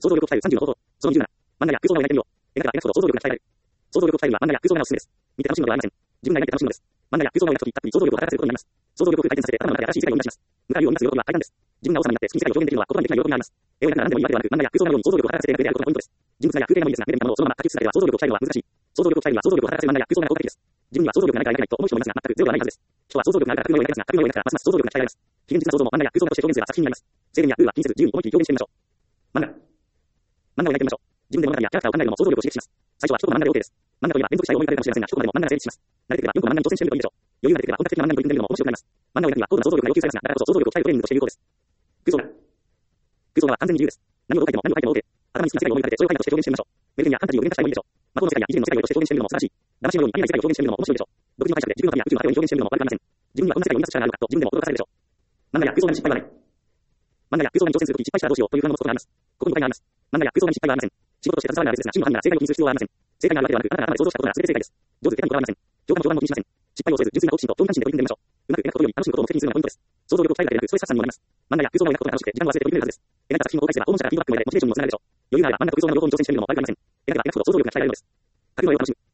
想像力を鍛える30の方法。その27。漫画や空想画を描いてみよう。描けば描くほど想像力が鍛えられる。想像力を鍛えるには漫画や空想画のおすすめです。見て楽しむのではありません。自分が描いて楽しむのです。漫画や空想画を描くとき、たっぷり想像力を働かせることになります。想像力を回転させて頭の中で新しい世界を生み出します。向かいを生み出す喜びは快感です。自分が王様になって好きに世界を表現できるのは言葉にできない喜びがあります。絵を描くなら何でもいいわけではなく、漫画や空想画のように想像力を働かせて描くであることがポイントです。人物画や風景画もいいですが、目で見たものをそのまま書き写すだけでは想像力を鍛えるのは難しい。想像力を鍛えるには想像力を働かせる漫画や空想画が効果的です。自分には想像力がないから描けないと思う人もいますが、全くゼロではないはずです。人は想像力があるから作品を描きますが、作品を描くからますます想像力が鍛えられます。非現実な想像も漫画や空想画として表現すれば作品になります。制限やルールは気にせず自由に思い切り表現してみましょう。漫画を描いてみましょう。自分で物語やキャラクターを考えるのも想像力を刺激します。最初は一コマ漫画で OK です。漫画といえば連続したい思い浮かべるかもしれませんが、一コマでも漫画が成立します。慣れてくれば4コマ漫画に挑戦してみるといいでしょう。余裕が出てくれば本格的な漫画に取り組んでみるのも面白くなります。漫画を描くには高度な想像力が要求されますが、だからこそ想像力を鍛えるトレーニングとして有効です。空想画。空想画は完全に自由です。何を描いても何を描いても OK。頭に好きな世界を思い浮かべて、それを絵画として表現してみましょう。メルヘンやファンタジーを具現化したいもいいでしょう。魔法の世界や異次元の世界をとして表現してみるのも素晴らしい。騙しのように見えない世界を表現してみるのも面白いでしょう。独自の解釈で自分のためや宇宙の果てを表現してみるのも悪くありません。自分にはこんな世界を生み出す力があるのかと自分でも驚かされるでしょう。漫画や空想画に失敗はない。漫画や空想画に挑戦するとき失敗したらどうしようという不安を持つことがあります。ここに誤解があります。漫画や空想画に失敗はありません。仕事として携わるなら別ですが、真の犯人なら正解を気にする必要はありません。正解があるわけではなく、あなたが頭で想像したことなら全て正解です。上手で下手にこだわりません。評価も評判も気にしません。失敗をせず、純粋な好奇心と興味関心で取り組んでみましょう。うまく描くことより楽しむことを目的にするのがポイントです。想像力を鍛えるだけでなく、ストレス発散にもなります。漫画や空想画を描くことが楽しくて、時間を忘れて取り組めるはずです。描いた作品を公開すれば、訪問者からフィードバックも得られ、モチベーションにもつながるでしょう。余裕があれば漫画と空想画の両方に挑戦してみるのも前からありません。描けば描くほど想像力が鍛えられるのです。書くのを楽しむ。